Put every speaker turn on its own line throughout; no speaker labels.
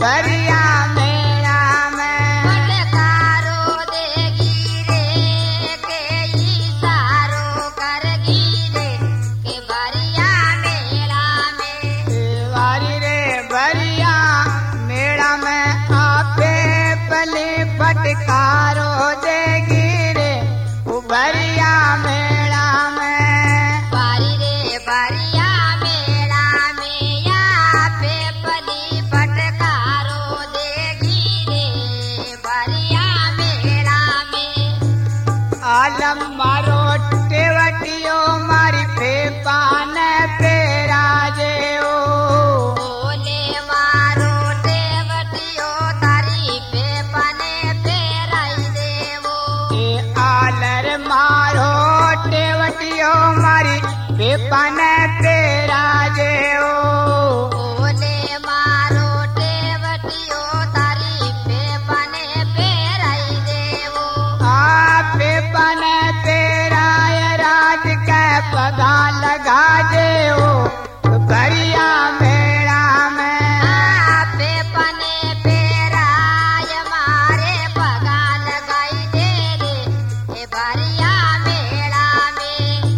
भरिया मेला में
फटकारो देगी रे के इशारो करगी रे के भरिया मेला में
वारी रे भरिया मेला में आपे पले फटकारो देगी रे वो भरिया मेला में
वारी रे भरिया मेला में यहाँ पे पली फटकारो देगी रे भरिया मेला में
आलम मारो टेवटियो मारी फेपान पे राजे ओ
बोले मारो देवटियो तारी पे पने पे रही देवो
ए आलर मारो टेवटियो मारी फेपान पे राजे ओ
बोले मारो देवटियो तारी पे पने पे रही देवो
आप फेपान पे राय राज के पगा लगा जे ओ भरिया मेला में
पे पने पे राय मारे पगा लगाई दे रे ए भरिया मेला में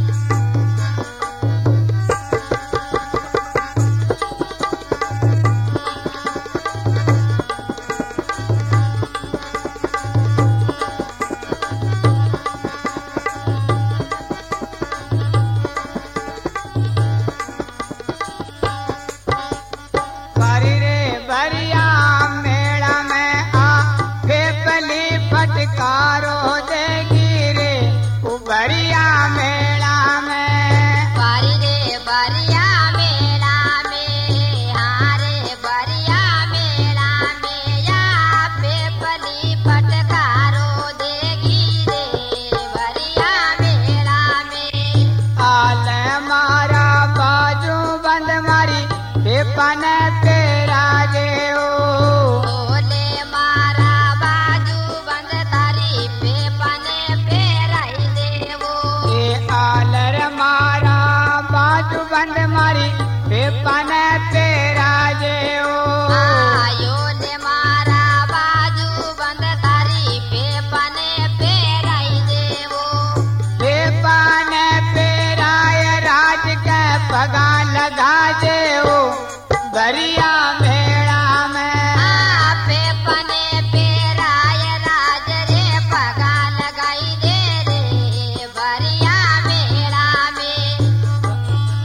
वारी रे भरिया मेला में आ फेपली फटकारो देगी रे वो भरिया मेला में
वारी रे भरिया मेला में हारे भरिया मेला में यहाँ पे पली फटकारो देगी रे भरिया मेला में
आल मारा बाजू बंद मारी फेपन पे राजे ओ
बोले मारा बाजू बंद तारी पे पने पे रही देवो
ए आलर मारा बाजू बंद मारी फेपन पे राजे ओ
आयो ने मारा बाजू बंद तारी पे पने पे रही देवो
फेपन पे राय राज के पगा लगा जे ओ भरिया मेला में
पे पने पे राय राज रे पगा लगाई दे रे भरिया मेला में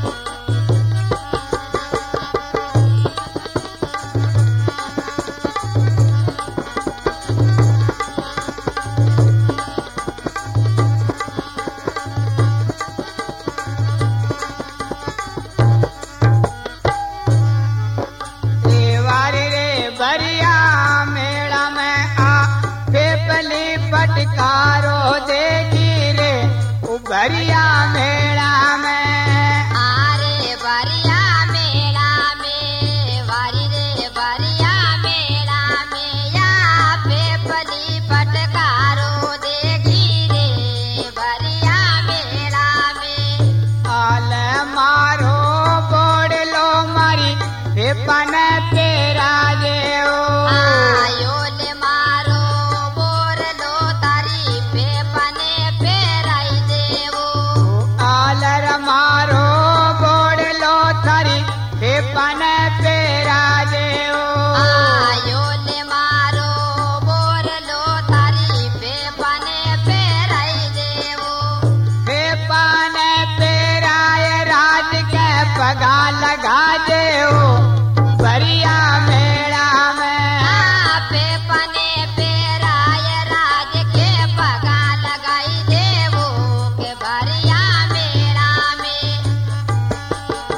वारी रे भरिया मेला में आ फेपली फटकारो देगी रे वो भरिया मेला में
आरे भरिया मेला में वारी रे भरिया मेला में यहाँ पे पली फटकारो देगी रे भरिया मेला में
आल मारो बोड़ लो मारी फेपन पे राजे ओ
आयो ने मारो बोर लो तारी पे पने पे रही देवो
आलर मारो बोड़ लो थारी फेपन पे राजे ओ
आयो ने मारो बोर लो तारी पे पने पे रही देवो
फेपन पे राय राज के पगा लगा जे ओ भरिया मेला में
पे पने पे राय राज के पगा लगाई देवो के भरिया मेला में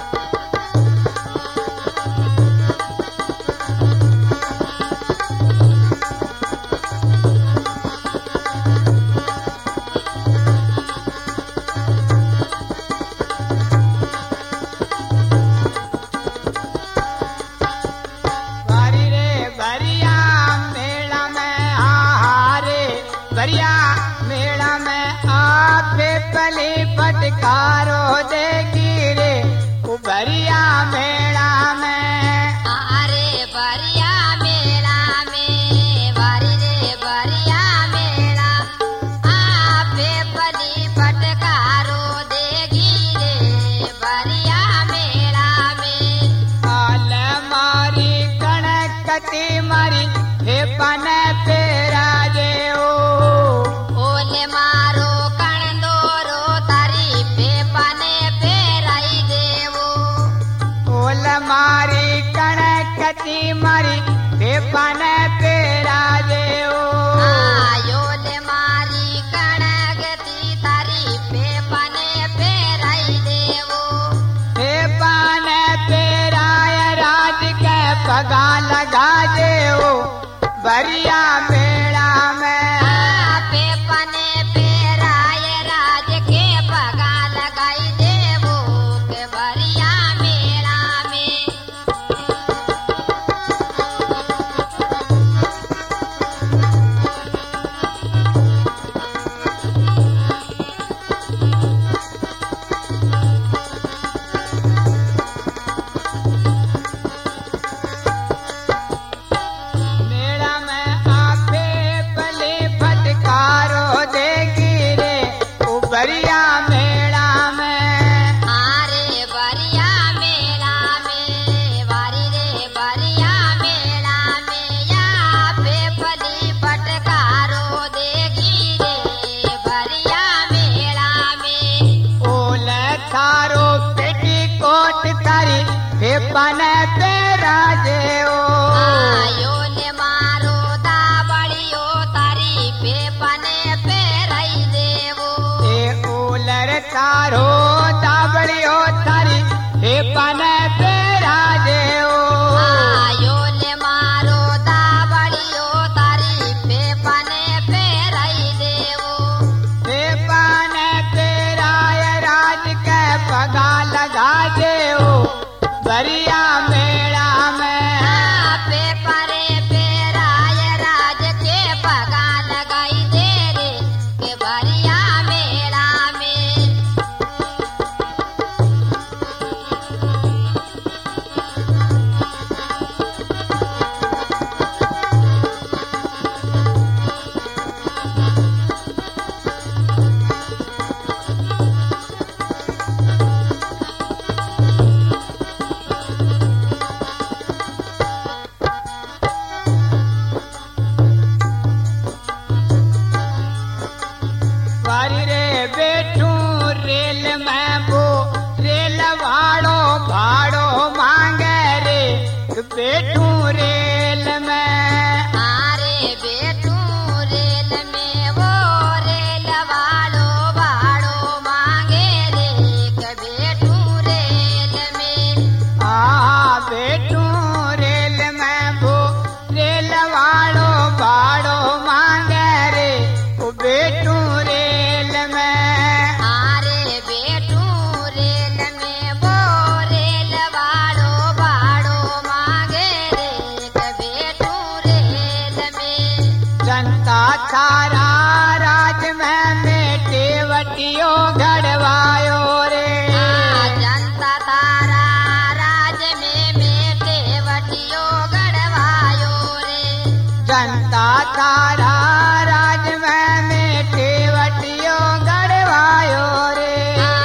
भरिया मेला में आपे पले फटकारो देगी रे वो भरिया मेला में
अरे भरिया में
कती मारी फेफन पेरा जेओ
ओले मारो कणदोरो तारी फेफने पेराई देवो
ओल मारी कणकती मारी फेफन पेरा जेओ
आयोले मारी कणगती तारी फेफने पेराई देवो
फेफन पेराय राज के पगा लगा जेओ बरिया मेला में
फेफने पेराय राज के पगा लगाई देवो के बरिया मेला में
मेला में आपे पले फटकारो देगी रे ओ बरिया मेला में
आरे बरिया मेला में वारी रे बरिया मेला में या फेफली फटकारो देगी रे बरिया मेला में
ओल थारो पेटी कोट तारी फेफन पेरा जेओ
आयोले मारो दाबड़ियो तारी फेफने पेराई देवो
ए ओलर थारो दाबड़ियो थारी फेफन पेरा जेओ
आयोले मारो दाबड़ियो तारी फेफने पेराई देवो
फेफन पेराय राज के पगा लगा जेओ बरिया मेला में
पेपरे पेराय राज के पगा लगाई दे रे के बरिया मेला में
वारी रे बैठू रेल में वो रेल वाड़ो भाड़ो मांगे रे बैठू रेल में
आरे बेटू रेल में वो रेल वालो भाड़ो मांगे रे के बेटू रेल में
बैठू रेल में वो रेल वाड़ो भाड़ो मांगे रे ओ बैठू रेल में
आरे बेटू रेल में वो रेल वालो भाड़ो मांगे रे के बेटू रेल में
जनता थारा राज में मेटेवटियो घड़वायो रे
जनता तारा राज में मेटेवटियो गढ़वायो रे
जनता थारा राज में मेटेवटियो घड़वायो रे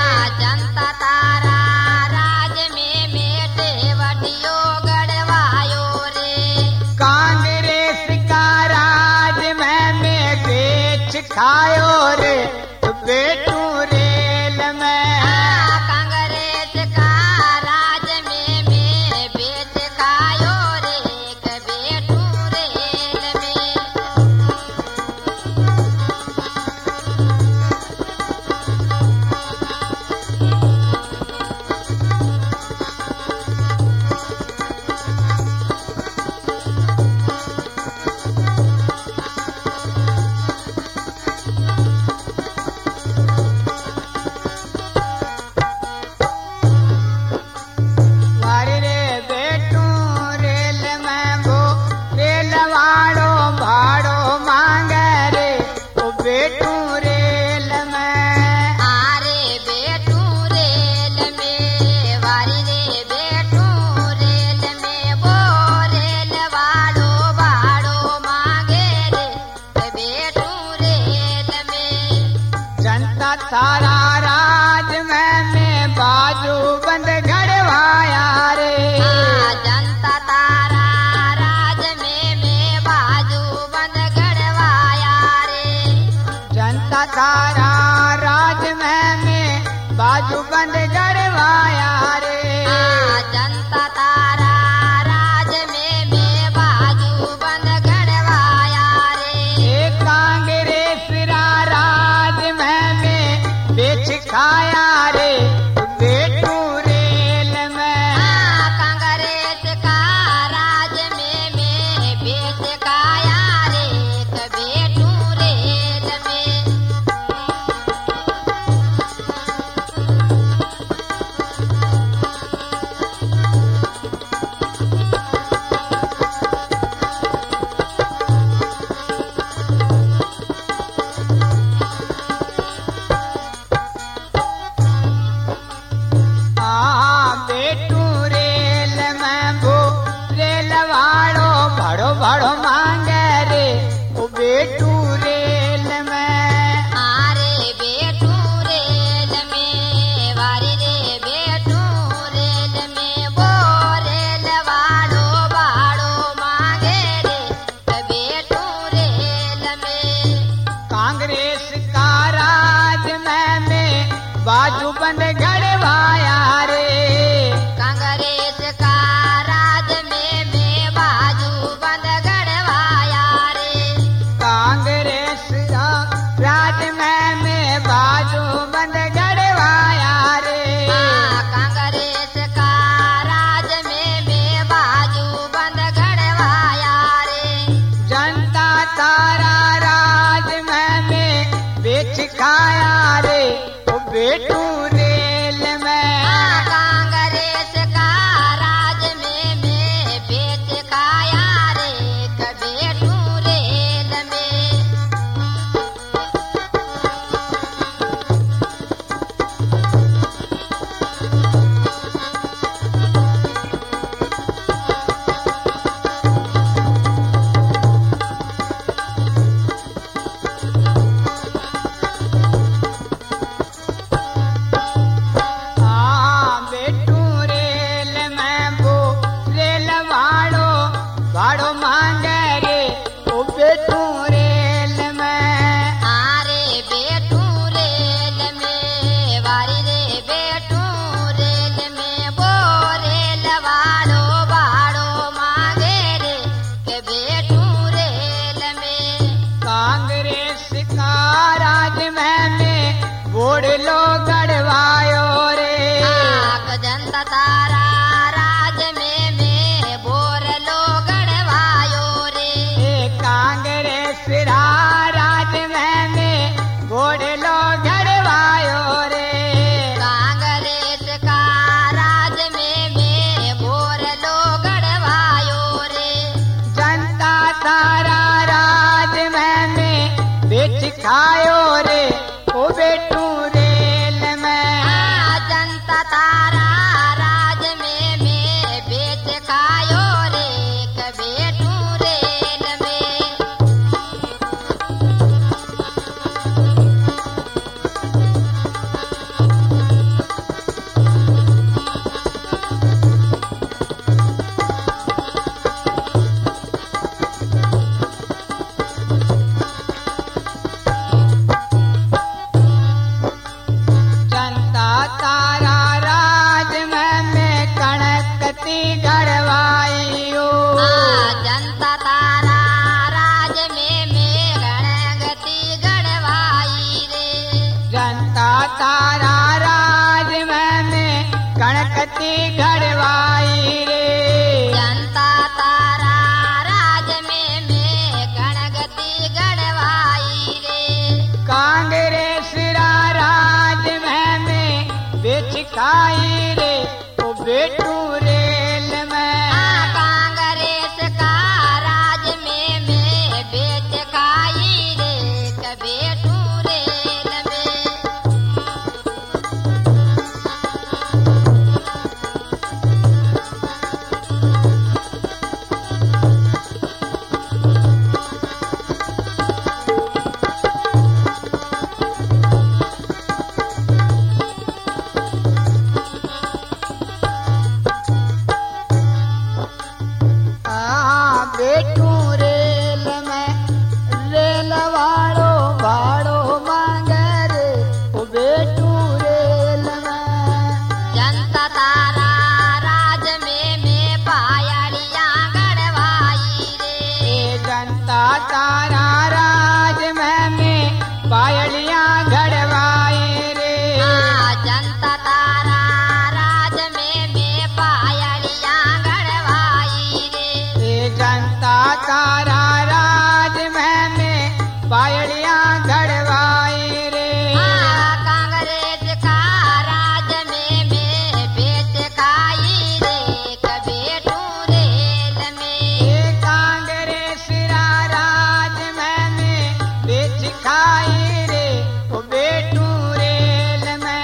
जनता तारा राज में मेटेवटियो गढ़वायो रे
कांग्रेस का राज में बेच खायो रे तो बैठू रेल में
कांग्रेस का राज में बेच खायो रे के बेटू रेल में
बंद घड़वाया रे
जनता तारा राज
थारा राज में बाजू बंद गड़वाया रे।
जनता तारा राज में बाजू बंद गड़वाया रे।
कांग्रेस राज में बेच खाया रे बेटू रेल में।
कांग्रेस का राज में बेच खाया रे बेटू रेल में।
बेटू रेल में वो रेल वालो बड़ो बड़ो मांगे रे वो बेटू रेल में।
आरे बेटू रेल में वारी रे बेटू रेल में वो रेल वालो बाड़ो मांगे रे बेटू रेल में।
कांग्रेस का राज में बाजू बंद गड़वाया रे।
कांग्रेस का राज में बाजू बंद गड़वाया रे।
कांग्रेस राज में बाजू बंद गड़वाया रे।
कांग्रेस का राज में बाजू बंद गड़वाया रे।
जनता तारा राज में बेच खाया रे वो बेटू रेल में।
कांग्रेस का राज में बेच खाया रे बेटू रेल में।
बेटू रेल में वो रेल वालो भाड़ो मांगे रे वो बेटू रेल में।
आरे बेटू रेल में वारी रे बेटू रेल में वो रेल वालो बाड़ो मांगे रे के बेटू रेल में।
कांग्रेस का राज में वोट लो गड़वायो रे।
जनता तारा राज में बोर लो गड़वायो रे।
कांग्रेस राज में वोट लो गड़वायो रे।
कांग्रेस का राज में बोर लो गड़वायो रे।
जनता तारा राज में बेच खायो रे ओ बेटू रेल में।
जनता तारा राज में बेच खायो रे बेटू रेल में।
जनता तारा राज में कणकती गड़वाइयो।
जनता तारा राज में गणगति गड़वाई रे।
जनता तारा राज में कणकती गड़वाई रे।
जनता तारा राज में गणगति गड़वाई रे।
कांग्रेस राज में बेच खाई रे ओ बेटू रेल में।
कांग्रेस का राज में बेच खाई रे बेटू रेल में।
जनता तारा राज में पायलियां घड़वाई रे।
जनता तारा राज में पायलियां घड़वाई रे।
जनता तारा राज में पायलियां घड़वाई रे।
कांग्रेस का राज में बेच खाई रे कबेटू रेल में।
कांग्रेस राज में बेच खाई रे ओ बेटू रेल में।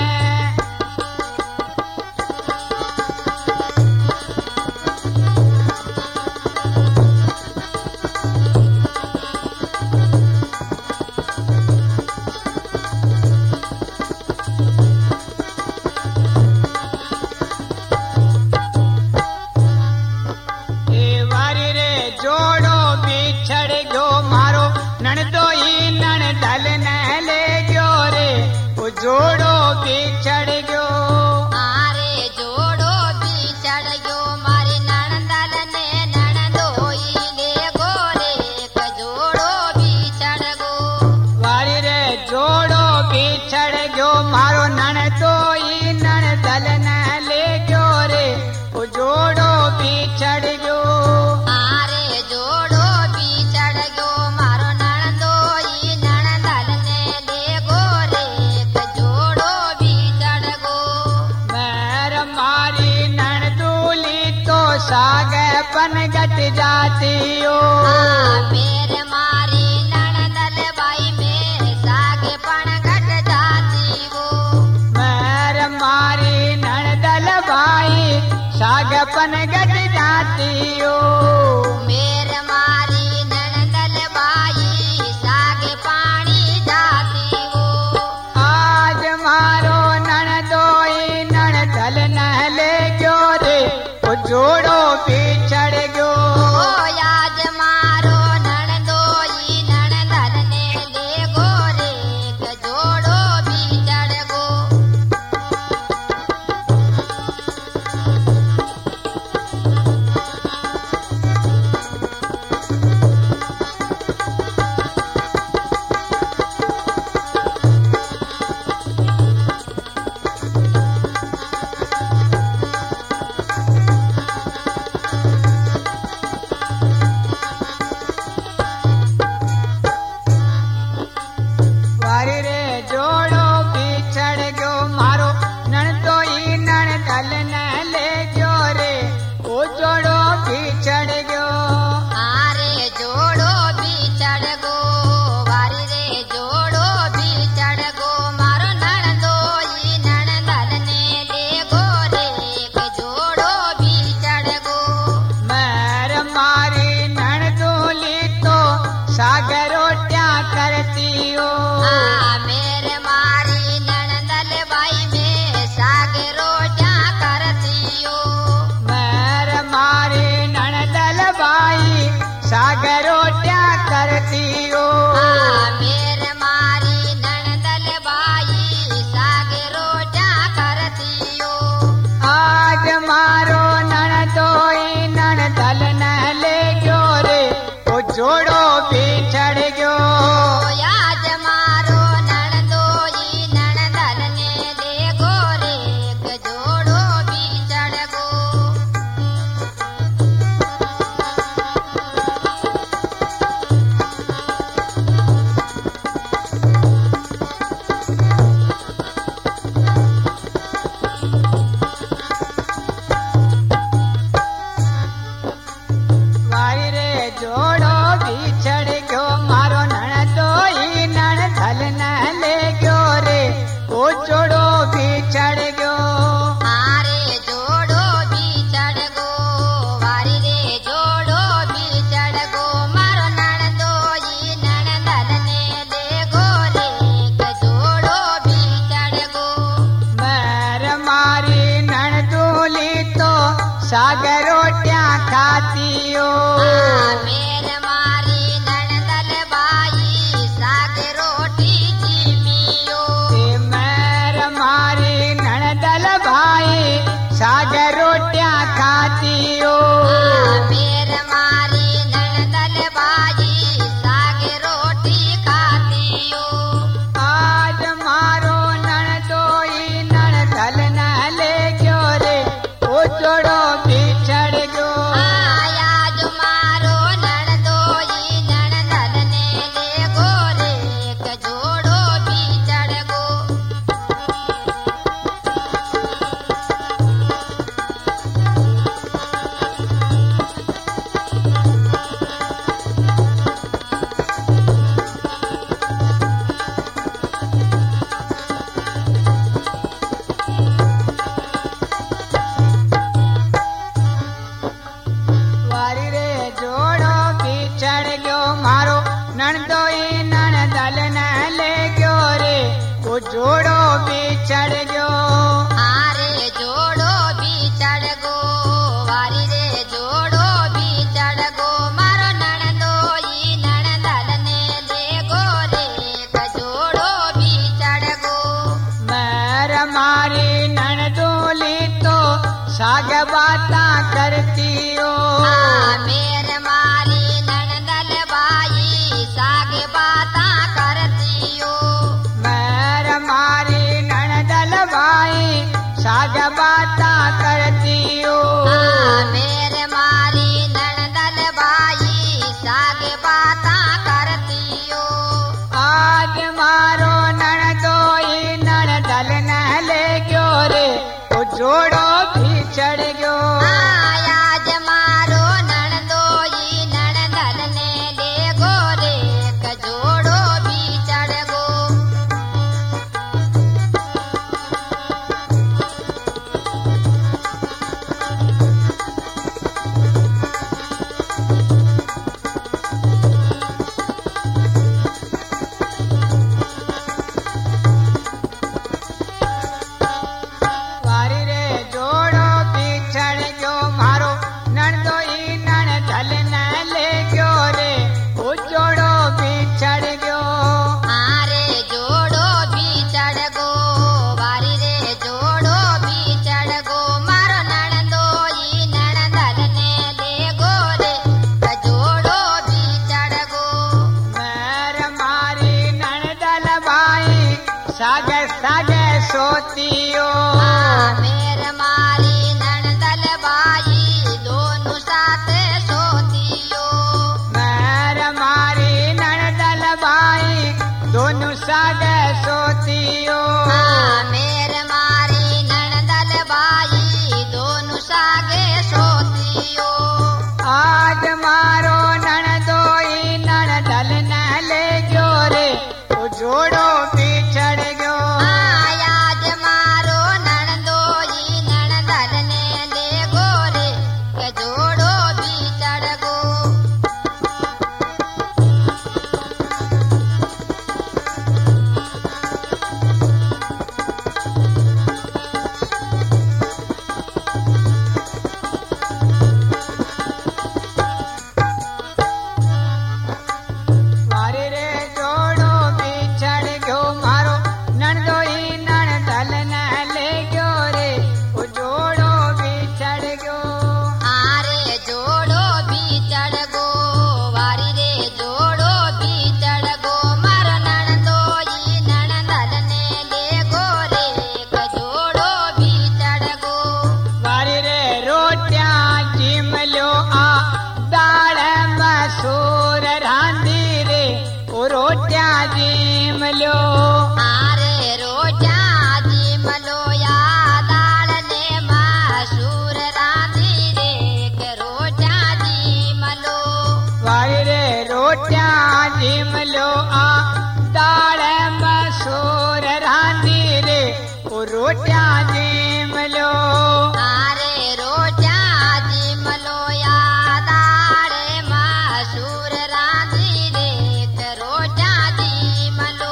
वारी रे जोड़ो बिछड़ गयो मारो नणदोई नणदल न ले गयो रे ओ जोड़ो बिछड़ गयो।
आरे जोड़ो बिछड़ गयो मारी नणदल ने नणदोई ले गोरे क जोड़ो बिछड़ गो।
वारी रे जोड़ो बिछड़ गयो मारो नणदोई नणदल न ले गयो रे ओ जोड़ो बिछड़ गयो।
आरे जोड़ो बिछड़ गयो मारो नणदोई नणदल ने ले गोरे क जोड़ो बिछड़ गो।
मैर मारी नणदूली तो सागे पन गट जाती हो।
मेरे मारी नणदल बाई में सागे पण घट जाती वो।
मैर मारी नणदल भाई सागपन गट जाती हो।
मेरे मारी नणदल बाई सागे पानी जाती वो।
आज मारो नणदोई नणदल न ले गयो रे ओ जोड़ो बिछड़ गयो।
ओ आज मारो नणदोई नणदल ने ले गोरे क जोड़ो बिछड़ गो।
वारी रे जोड़ो बिछड़ गयो मारो नणदोई नणदल न ले गयो रे ओ जोड़ो बिछड़ गयो।
आरे जोड़ो बिछड़ गो वारी रे जोड़ो बिछड़ गो मारो नणदोई नणदल ने ले गोरे क जोड़ो बिछड़ गो।
मैर मारी नणदूली तो सागर रोटियां करती हो।
मेरे मारी नणदल बाई में सागे रोटियां करती हो।
मैर मारी नणदल भाई सागर रोटियां करती हो।
मेरे मारी नणदल बाई सागे रोटियां करती हो।
आज मारो नणदोई नणदल न ले गयो रे ओ जोड़ो बिछड़ गयो।
आज मारो नणदोई नणदल ने ले गोरे क जोड़ो बिछड़ गो।
वारी रे जोड़ो बिछड़ नणदोई नणदल न ले गयो रे वो जोड़ो बिछड़ गयो
आरे जोड़ो बिछड़ गो वारी रे जोड़ो बिछड़ गो मारो नणदोई नणदल ने ले गो रे जोड़ो बिछड़ गो
मैर मारी नणदोली तो साग बाता करती हो
मेर मारी नणदल बाई साग बाता करती हो
मैर मारी नणदल भाई साग बाता करती हो
मेर मारी नणदल बाई साग बाता करती हो
आज मारो नणदोई नणदल न ले गयो रे वो जोड़ो बिछड़ गयो
आज मारो नणदोई नणदल ने ले गो रे जोड़ो बिछड़ गो
वारी रे जोड़ो बिछड़ गयो मारो नणदोई नणदल न ले गयो रे वो जोड़ो बिछड़ गयो
आरे जोड़ो बिछड़ गो वारी रे जोड़ो बिछड़ गो मारो नणदोई नणदल ने ले गो रे जोड़ो बिछड़ गो
मैर मारी नणदल भाई साग साग सोतियो
मेर मारी नणदल बाई दोनों साथ सोतियो
मैर मारी नणदल भाई दोनों साग सोतियो
मेर मारी नणदल बाई दोनों सागे सोतियो
आज मारो नणदोई नणदल न ले गयो रे वो जोड़ो बिछड़ गयो
आज मारो नणदोई नणदल ने ले गो रे जोड़ो बिछड़ गो
वारी रे जोड़ो बिछड़ गयो मारो नणदोई नणदल न ले गयो रे वो जोड़ो बिछड़ गयो
आरे जोड़ो बिछड़ गो वारी रे जोड़ो बिछड़ गो मारो नणदोई नणदल ने ले गो रे जोड़ो बिछड़ गो
वारी रे रोटिया जिम लो आ दाल मसूर रांधी रे वो रोटिया जिम लो
आरे रोजा जी मलोया दाल ने मसूर रांधी रे के रोजा जी मलो
वारी रे रोटिया जिम लो आ दाल मसूर रांधी रे वो रोटिया जिम लो
आरे रोजा जी मलोया दाल मसूर रांधी रे के रोजा जी मलो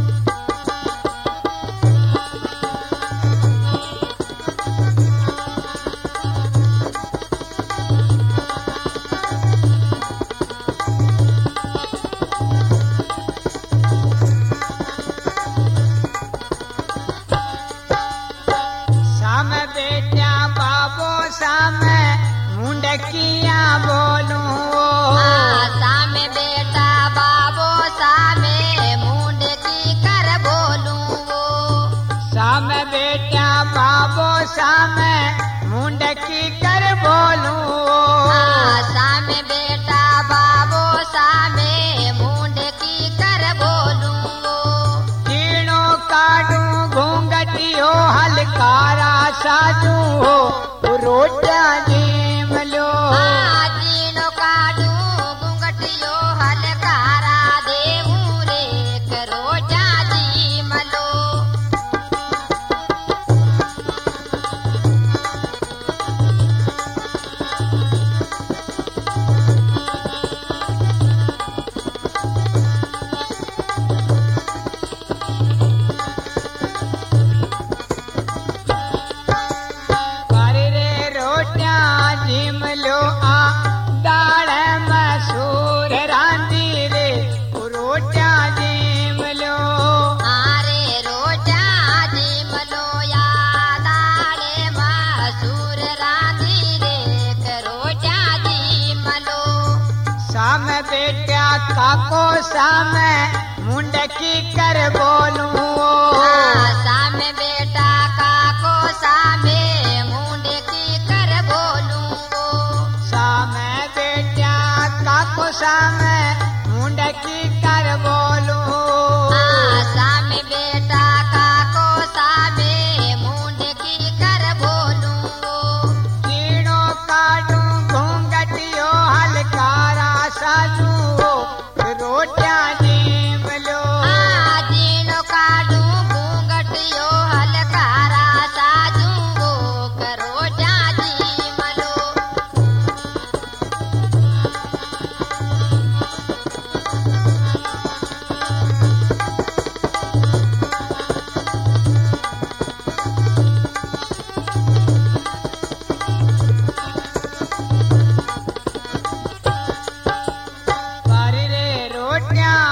साम बेटा बाबो साम मुंडकिया बोलूं
सामे बेटा बाबो सामे मुंड की कर बोलूं वो
साम बेटा बाबो साम मुंडकी कर बोलूं
सामे बेटा बाबो सामे मुंड की कर बोलूं वो
कीणो काडू घूंघटियो हलकारा साजू हो रोटिया जिम लो
जीनो काडू घुंघटियो हलकारा देवू रे करो जाजी मलो
साम बेटा काको साम मुंडकी कर बोलूं
साम बेटा काको सामे मुंडे की कर बोलूं
साम बेटा काको साम मुंडकी कर बोलूं
साम बेटा काको सामे मुंडे की कर बोलूं
कीड़ो काटूं घूंघटियो हलकारा साजू रोटियां जेम लो
जीनो काडू घूंघटियो हलकारा साजू करो जाजी मलो
पर रे रोटियां